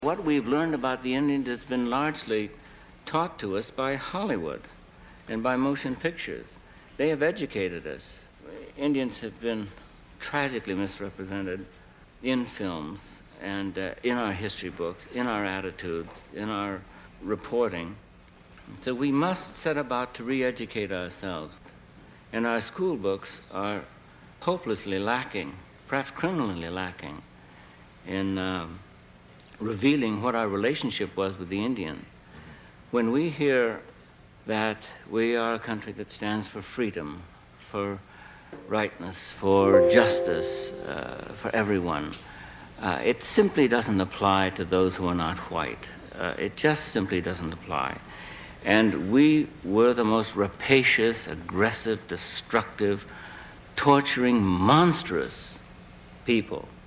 What we've learned about the Indians has been largely taught to us by Hollywood and by motion pictures. They have educated us. Indians have been tragically misrepresented in films and in our history books, in our attitudes, in our reporting. So we must set about to re-educate ourselves. And our school books are hopelessly lacking, perhaps criminally lacking, in revealing what our relationship was with the Indian. When we hear that we are a country that stands for freedom, for rightness, for justice, for everyone, it simply doesn't apply to those who are not white. It just simply doesn't apply. And we were the most rapacious, aggressive, destructive, torturing, monstrous people